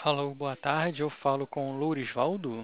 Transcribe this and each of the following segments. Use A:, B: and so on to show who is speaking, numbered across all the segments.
A: Alô, boa tarde. Eu falo com o Lourisvaldo.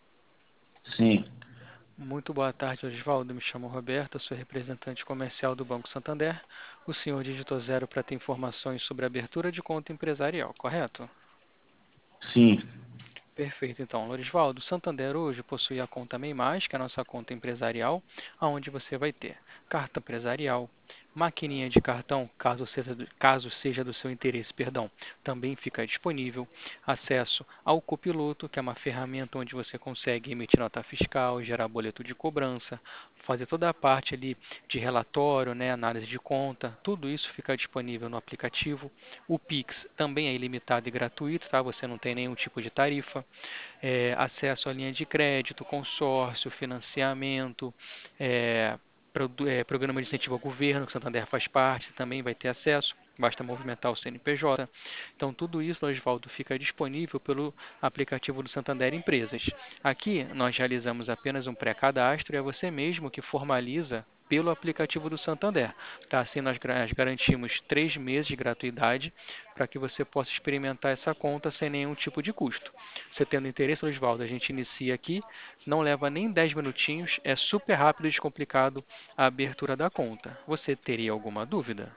B: Sim,
A: Muito boa tarde, Lourisvaldo. Me chamo Roberto, sou representante comercial do Banco Santander. O senhor digitou zero para ter informações sobre a abertura de conta empresarial, correto?
B: sim.
A: Perfeito, então, Lorisvaldo, o Santander hoje possui a conta MEI+, que é a nossa conta empresarial, onde você vai ter carta empresarial, maquininha de cartão, caso seja do seu interesse, perdão, também fica disponível, acesso ao Copiloto, que é uma ferramenta onde você consegue emitir nota fiscal, gerar boleto de cobrança, fazer toda a parte ali de relatório, né, análise de conta, tudo isso fica disponível no aplicativo. O Pix também é ilimitado e gratuito, tá? Você não tem nenhum tipo de tarifa. Acesso à linha de crédito, consórcio, financiamento, é, programa de incentivo ao governo, que o Santander faz parte, também vai ter acesso. Basta movimentar o CNPJ. Então, tudo isso, Osvaldo, fica disponível pelo aplicativo do Santander Empresas. Aqui, nós realizamos apenas um pré-cadastro e é você mesmo que formaliza pelo aplicativo do Santander. Tá? Assim, nós garantimos 3 meses de gratuidade para que você possa experimentar essa conta sem nenhum tipo de custo. Você tendo interesse, Osvaldo, a gente inicia aqui, não leva nem 10 minutinhos, é super rápido e descomplicado a abertura da conta. Você teria alguma dúvida?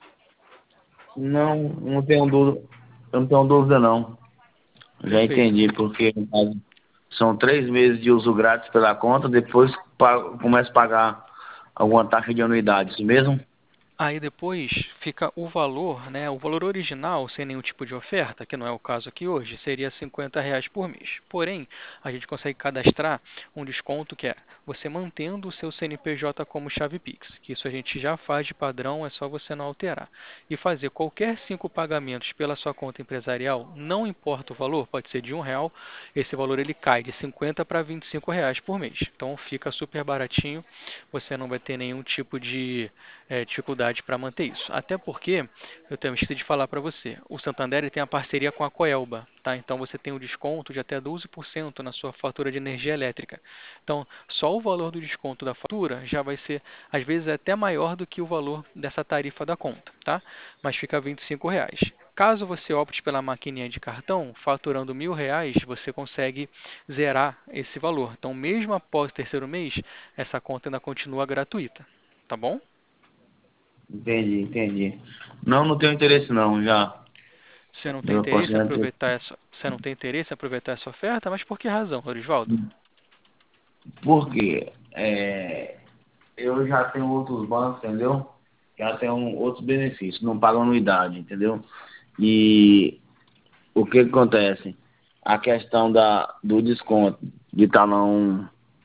B: Não, não tenho dúvida, eu não tenho dúvida não. Já
A: Perfeito.
B: entendi, porque no caso, são 3 meses de uso grátis pela conta, depois começa a pagar alguma taxa de anuidade, isso mesmo?
A: Aí depois fica o valor, né? O valor original, sem nenhum tipo de oferta, que não é o caso aqui hoje, seria R$ 50 por mês. Porém, a gente consegue cadastrar um desconto que é você mantendo o seu CNPJ como chave Pix, que isso a gente já faz de padrão, é só você não alterar. E fazer qualquer 5 pagamentos pela sua conta empresarial, não importa o valor, pode ser de R$ 1, esse valor ele cai de 50 para R$ 25 por mês. Então fica super baratinho, você não vai ter nenhum tipo de dificuldade para manter isso. Até porque, eu também esqueci de falar para você, o Santander ele tem a parceria com a Coelba, tá? Então você tem um desconto de até 12% na sua fatura de energia elétrica. Então, só o valor do desconto da fatura já vai ser, às vezes, até maior do que o valor dessa tarifa da conta, tá? Mas fica R$ 25. Caso você opte pela maquininha de cartão, faturando R$ 1.000, você consegue zerar esse valor. Então, mesmo após o terceiro mês, essa conta ainda continua gratuita, tá bom?
B: Entendi, entendi. Não, não tenho interesse não, já.
A: Você não tem
B: Eu posso
A: interesse em
B: já ter.
A: aproveitar essa oferta, mas por que razão, Lorisvaldo?
B: Porque eu já tenho outros bancos, entendeu? Já tenho outros benefícios, não pago anuidade, entendeu? E o que que acontece? A questão do desconto de talão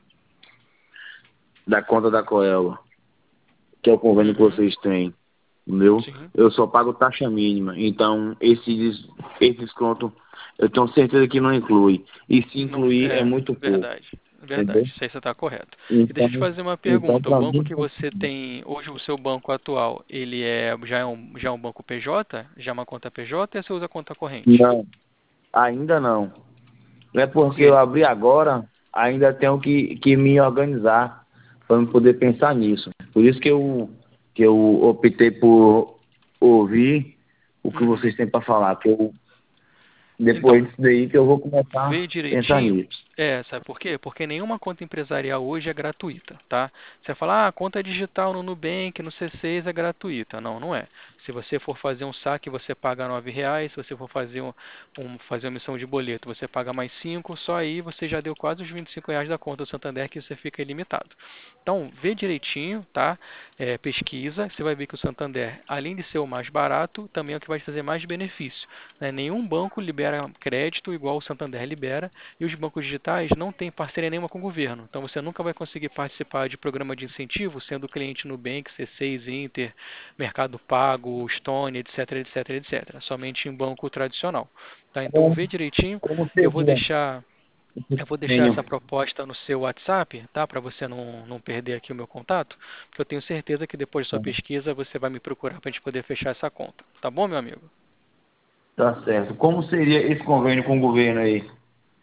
B: da conta da Coelba, que é o convênio que
A: Uhum,
B: vocês têm, entendeu?
A: sim.
B: Eu só pago taxa mínima, então esse desconto eu tenho certeza que não inclui. E se
A: Não,
B: incluir é muito pouco,
A: verdade, verdade.
B: entendeu?
A: Isso aí você está correto. E deixa eu te
B: Então,
A: fazer uma
B: então
A: pergunta. O
B: para
A: banco
B: mim,
A: que você tem hoje, o seu banco atual, ele já é um banco PJ? Já é uma conta PJ ou você usa conta corrente?
B: não, ainda não. Não é porque eu
A: Sim.
B: abri agora, ainda tenho que me organizar para eu poder pensar nisso. Por isso que eu optei por ouvir o que
A: Uhum.
B: vocês têm para falar, que eu,
A: Então,
B: depois disso daí que eu vou começar
A: vê
B: a pensar
A: direitinho.
B: nisso.
A: Sabe por quê? Porque nenhuma conta empresarial hoje é gratuita, tá? Você fala, conta digital no Nubank, no C6 é gratuita. Não, não é. Se você for fazer um saque, você paga R$ 9. Se você for fazer uma emissão de boleto, você paga mais 5. Só aí você já deu quase os R$ 25 da conta do Santander que você fica ilimitado. Então, vê direitinho, tá? Pesquisa, você vai ver que o Santander, além de ser o mais barato, também é o que vai te trazer mais benefício, né? Nenhum banco libera crédito igual o Santander libera e os bancos digitais não têm parceria nenhuma com o governo. Então você nunca vai conseguir participar de programa de incentivo sendo cliente Nubank, C6, Inter, Mercado Pago, Stone, etc, etc, etc. Somente em banco tradicional. Tá? Então
B: Como,
A: vê direitinho.
B: como
A: Eu vou
B: seria
A: deixar
B: esse
A: eu vou deixar
B: convênio?
A: essa proposta no seu WhatsApp, tá? Para você não perder aqui o meu contato, porque eu tenho certeza que depois da sua pesquisa você vai me procurar para a gente poder fechar essa conta. Tá bom, meu amigo?
B: Tá certo. Como seria esse convênio com o governo aí?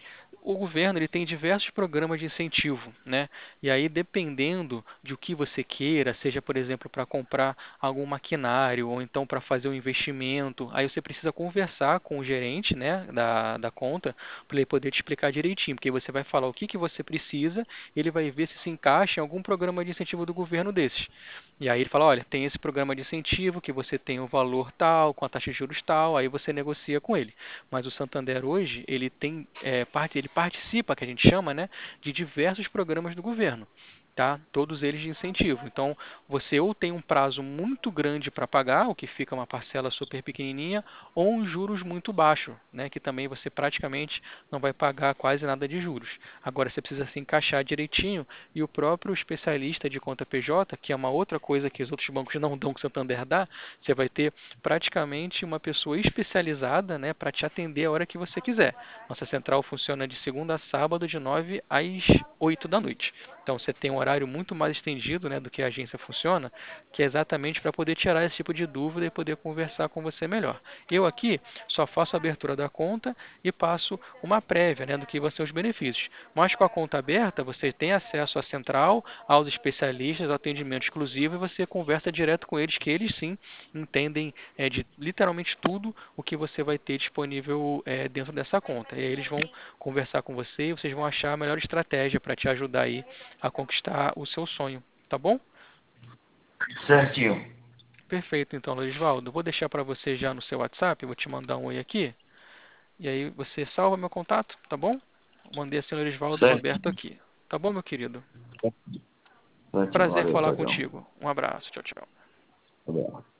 A: o governo ele tem diversos programas de incentivo, né? E aí, dependendo de o que você queira, seja, por exemplo, para comprar algum maquinário ou então para fazer um investimento, aí você precisa conversar com o gerente, né, da conta para ele poder te explicar direitinho, porque você vai falar o que você precisa, ele vai ver se encaixa em algum programa de incentivo do governo desses. E aí ele fala, olha, tem esse programa de incentivo que você tem o valor tal, com a taxa de juros tal, aí você negocia com ele. Mas o Santander hoje, ele tem ele participa, que a gente chama, né, de diversos programas do governo. Tá? Todos eles de incentivo. Então, você ou tem um prazo muito grande para pagar, o que fica uma parcela super pequenininha, ou um juros muito baixo, né? Que também você praticamente não vai pagar quase nada de juros. Agora, você precisa se encaixar direitinho e o próprio especialista de conta PJ, que é uma outra coisa que os outros bancos não dão que o Santander dá, você vai ter praticamente uma pessoa especializada, né, para te atender a hora que você quiser. Nossa central funciona de segunda a sábado, de 9 às 8 da noite. Então você tem um horário muito mais estendido, né, do que a agência funciona, que é exatamente para poder tirar esse tipo de dúvida e poder conversar com você melhor. Eu aqui só faço a abertura da conta e passo uma prévia, né, do que vão ser os benefícios. Mas com a conta aberta, você tem acesso à central, aos especialistas, ao atendimento exclusivo e você conversa direto com eles, que eles sim entendem de literalmente tudo o que você vai ter disponível dentro dessa conta. E aí eles vão conversar com você e vocês vão achar a melhor estratégia para te ajudar aí a conquistar o seu sonho, tá bom?
B: Certinho.
A: Perfeito, então, Lorisvaldo. Vou deixar para você já no seu WhatsApp, vou te mandar um oi aqui, e aí você salva meu contato, tá bom? Mandei assim, Lorisvaldo Roberto
B: Certinho.
A: aqui. Tá bom, meu querido?
B: Certinho.
A: Prazer
B: Valeu,
A: falar
B: tchau, tchau.
A: contigo. Um abraço. Tchau, tchau.
B: Valeu.